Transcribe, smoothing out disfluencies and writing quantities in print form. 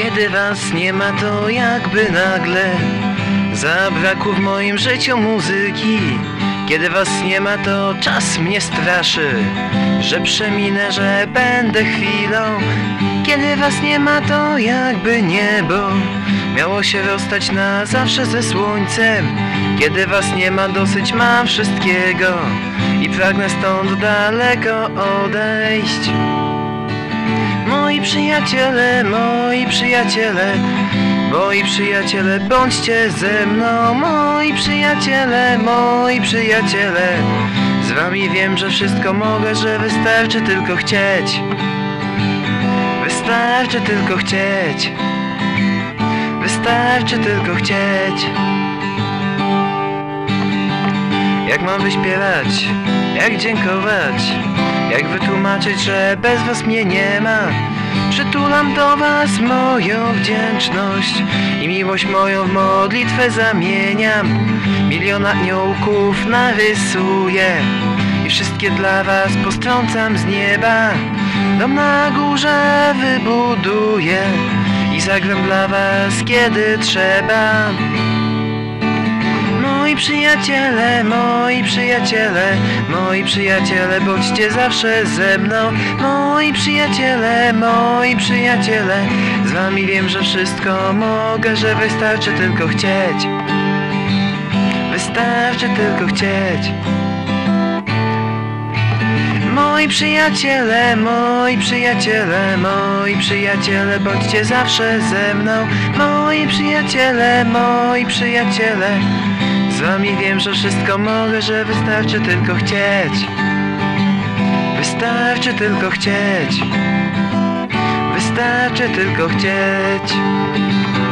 Kiedy was nie ma, to jakby nagle zabrakło w moim życiu muzyki. Kiedy was nie ma, to czas mnie straszy, że przeminę, że będę chwilą. Kiedy was nie ma, to jakby niebo miało się rozstać na zawsze ze słońcem. Kiedy was nie ma, dosyć mam wszystkiego i pragnę stąd daleko odejść. Moi przyjaciele, moi przyjaciele, moi przyjaciele, bądźcie ze mną. Moi przyjaciele, moi przyjaciele, z wami wiem, że wszystko mogę, że wystarczy tylko chcieć. Wystarczy tylko chcieć. Wystarczy tylko chcieć. Jak mam wyśpiewać? Jak dziękować? Jak wytłumaczyć, że bez was mnie nie ma? Przytulam do was moją wdzięczność i miłość moją w modlitwę zamieniam. Milion aniołków narysuję i wszystkie dla was postrącam z nieba. Dom na górze wybuduję i zagram dla was, kiedy trzeba. Moi przyjaciele, moi przyjaciele, moi przyjaciele, bądźcie zawsze ze mną. Moi przyjaciele, moi przyjaciele, z wami wiem, że wszystko mogę, że wystarczy tylko chcieć. Wystarczy tylko chcieć. Moi przyjaciele, moi przyjaciele, moi przyjaciele, bądźcie zawsze ze mną. Moi przyjaciele, moi przyjaciele, z wami wiem, że wszystko mogę, że wystarczy tylko chcieć. Wystarczy tylko chcieć. Wystarczy tylko chcieć.